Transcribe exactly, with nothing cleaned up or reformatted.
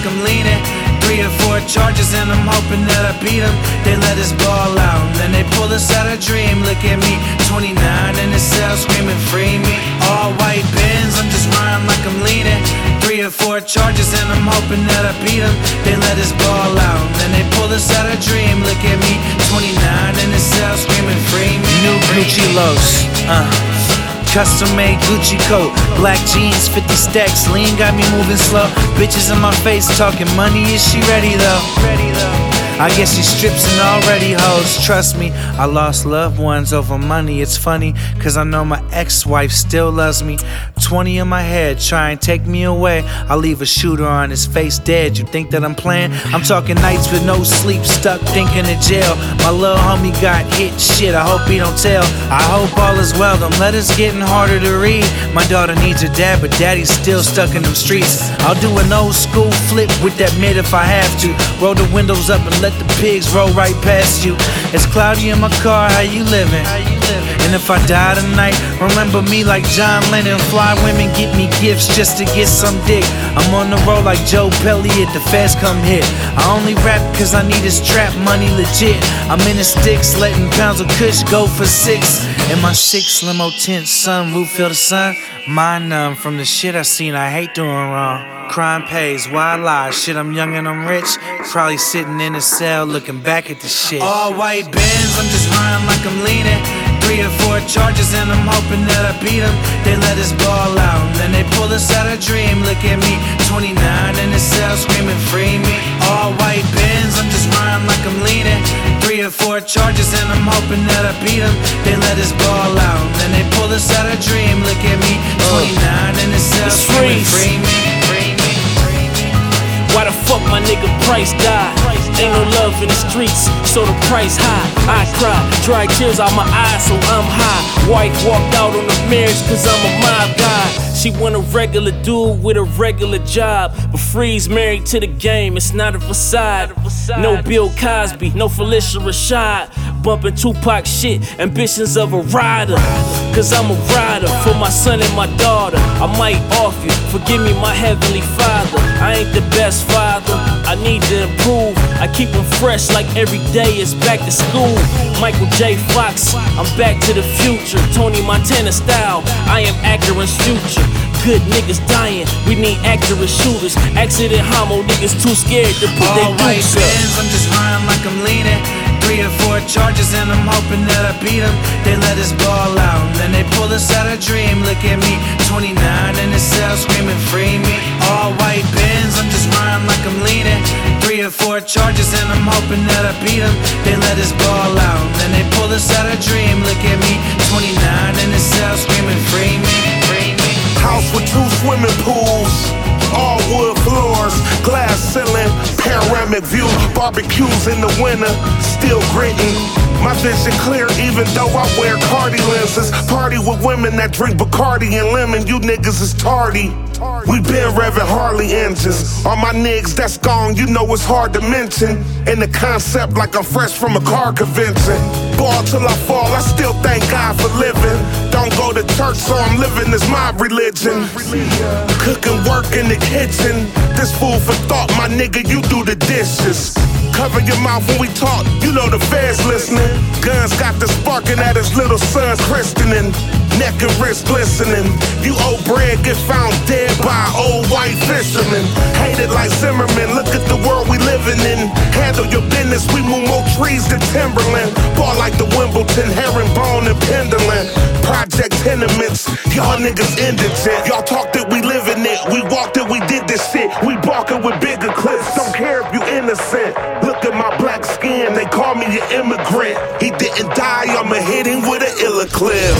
I'm leaning. Three or four charges and I'm hoping that I beat them. They let us ball out and then they pull us out a dream. Look at me, twenty-nine in the cell screaming free me. All white Benz, I'm just riding like I'm leaning. Three or four charges and I'm hoping that I beat them. They let us ball out and then they pull us out a dream. Look at me, twenty-nine in the cell screaming free me. New Gucci Los, uh custom-made Gucci coat, black jeans, fifty stacks, lean got me moving slow. Bitches in my face talking money, is she ready though? Ready though. I guess she strips and already hoes. Trust me, I lost loved ones over money. It's funny, cause I know my ex-wife still loves me. Twenty in my head, try and take me away. I leave a shooter on his face dead. You think that I'm playing? I'm talking nights with no sleep, stuck thinking of jail. My little homie got hit, shit, I hope he don't tell. I hope all is well, them letters getting harder to read. My daughter needs her dad, but daddy's still stuck in them streets. I'll do an old school flip with that mid if I have to. Roll the windows up and let the pigs roll right past you. It's cloudy in my car, how you living? And if I die tonight, remember me like John Lennon. Fly women get me gifts just to get some dick. I'm on the road like Joe Pelly at the fast come hit. I only rap cause I need this trap money legit. I'm in the sticks, letting pounds of kush go for six. In my six limo tent, sunroof feel the sun. Mind numb from the shit I seen, I hate doing wrong. Crime pays, why lie? Shit, I'm young and I'm rich. Probably sitting in a cell looking back at the shit. All white Benz, I'm just riding like I'm leaning. Three or four charges and I'm hoping that I beat them. They let us ball out and then they pull us out a dream. Look at me, twenty-nine in the cell screaming free me. All white Benz, I'm just riding like I'm leaning. Three or four charges and I'm hoping that I beat them. They let us ball out and then they pull us out a dream. Look at me, twenty-nine in the cell screaming free me. Why the fuck my nigga Price died? Ain't no love in the streets, so the price high. I cry, dry tears out my eyes, so I'm high. Wife walked out on the marriage cause I'm a mob guy. She want a regular dude with a regular job, but Freeze married to the game, it's not a facade. No Bill Cosby, no Felicia Rashad. Bumping Tupac shit, ambitions of a rider. Cause I'm a rider for my son and my daughter. I might off you, forgive me my heavenly father. I ain't the best father, I need to improve. I keep them fresh like every day is back to school. Michael J. Fox, I'm back to the future. Tony Montana style, I am Ackerman's future. Good niggas dying, we need accurate shooters. Accident homo niggas too scared to put their dukes up. Benz, I'm just riding like I'm leaning. Three or four charges and I'm hoping that I beat them. They let us ball out and then they pull us out a dream. Look at me, twenty-nine in the cell screaming free me. All white Benz, I'm just riding like I'm leaning. Three or four charges and I'm hoping that I beat them. They let us ball out and then they pull us out a dream. Look at me, twenty-nine in the cell screaming free me, free me. House with two swimming pools, all wood floors, glass ceiling, panoramic view, barbecues in the winter, still gritting. My vision clear even though I wear Cardi lenses. Party with women that drink Bacardi and lemon, you niggas is tardy. We been revving Harley engines. All my niggas that's gone, you know it's hard to mention. In the concept like I'm fresh from a car convention. Ball till I fall, I still thank God for living. Don't go to church, so I'm living this my religion. Cooking work in the kitchen. This food for thought, my nigga, you do the dishes. Cover your mouth when we talk, you know the feds listening. Guns got the sparking at his little son christening. Neck and wrist glistening. You owe bread, get found dead by old white fishermen. Hated like Zimmerman, look at the world we living in. Handle your business, we move more trees than Timberland. Ball like the Wimbledon, herringbone and pendulum. Project tenements, y'all niggas indigent. Y'all talk that we living it, we walked it, we did this shit. We barking with bigger clips, don't care if you innocent. Look at my black skin, they call me an immigrant. He didn't die, I'ma hit him with an illa clip.